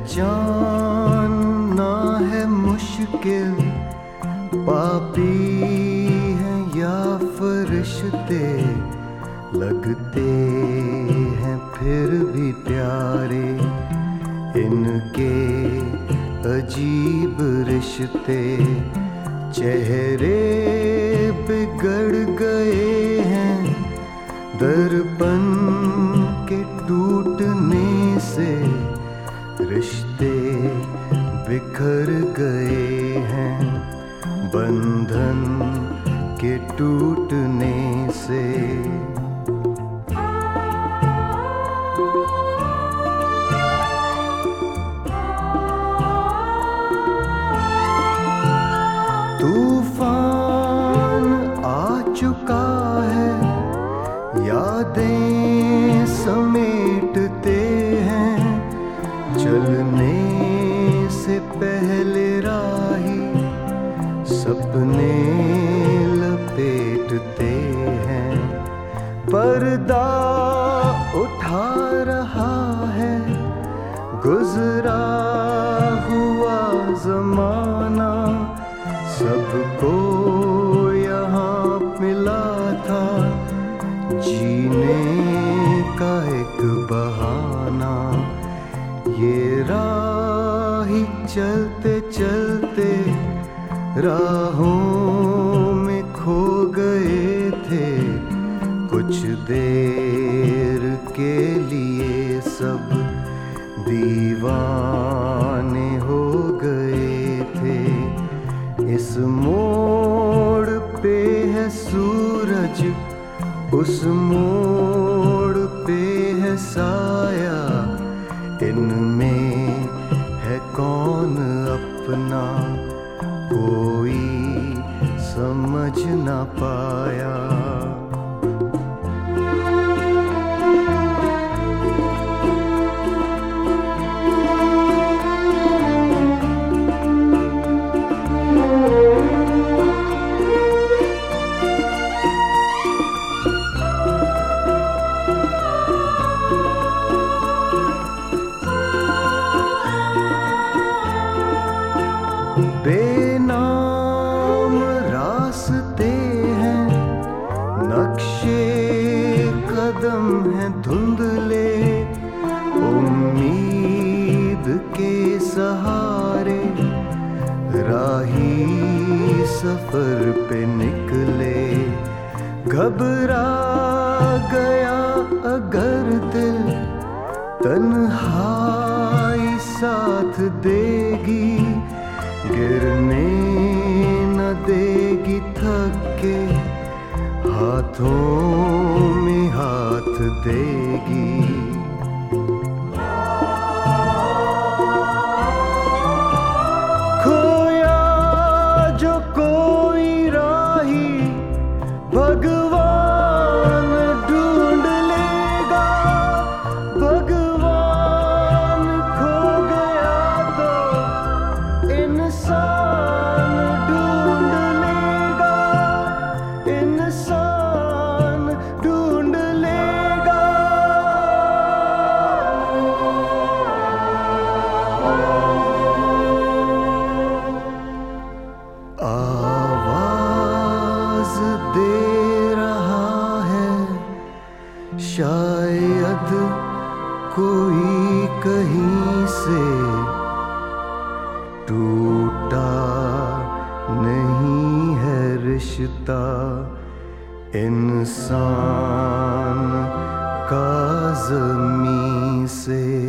पहचानना है मुश्किल, पापी हैं या फरिश्ते, लगते हैं फिर भी प्यारे इनके अजीब रिश्ते। चेहरे बिगड़ गए हैं दर्पण के टूटने से, रिश्ते बिखर गए हैं बंधन के टूटने से। तूफान आ चुका है, यादें समेटते हैं, चलने से पहले राही सपने लपेटते हैं। पर्दा उठा रहा है गुजरा हुआ जमाना, सबको यहाँ मिला था जीने का एक बहाना। ये राही चलते चलते राहों में खो गए थे, कुछ देर के लिए सब दीवाने हो गए थे। इस मोड़ पे है सूरज, उस मोड़ पे है साया, इनमें है कौन अपना कोई समझ ना पाया। बेनाम रास्ते हैं, नक्शे कदम हैं धुंधले, उम्मीद के सहारे राही सफर पे निकले। घबरा गया अगर दिल, तन्हाई साथ देगी, गिरने न देगी थक के, हाथों में हाथ देगी। खोया जो कोई राही भगवान ढूंढ लेगा, भगवान खो गया तो इंसान ढूंढ लेगा, इंसान ढूंढ लेगा। आवाज दे रहा है शायद कोई कहीं से, टूटा नहीं है रिश्ता इंसान का ज़मीं से।